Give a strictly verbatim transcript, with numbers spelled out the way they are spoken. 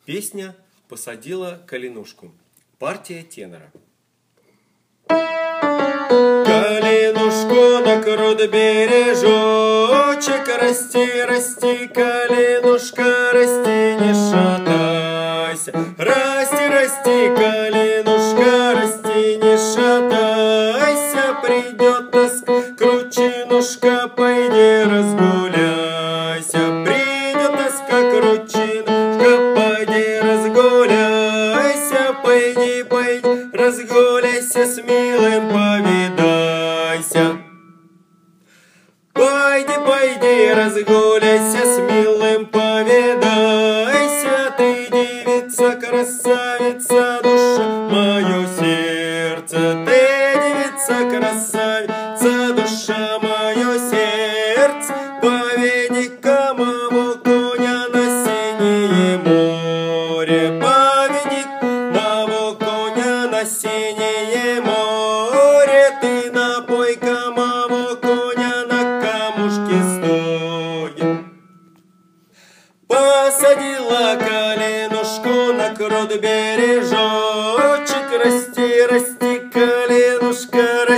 Песня «Посадила калинушку». Партия тенора. Калинушку на круд бережочек, расти, расти, калинушка, расти, не шатайся. Расти, расти, калинушка, расти, не шатайся. Придет тоска, кручинушка, пойди разгуляйся. Придет тоска, кручинушка, пойди разгуляйся. Пойди, пойди, разгуляйся, с милым повидайся. Пойди, пойди, разгуляйся, с милым повидайся. Ты девица, красавица, душа, мое сердце. Ты девица, красавица, душа, мое сердце. Поведи-ка моего коня на синее море. Поведи моего коня на синее море. Ты напой-ка моего коня на камушке стоя. Посадила калинушку на круд бережочек, расти, расти, калинушка, расти.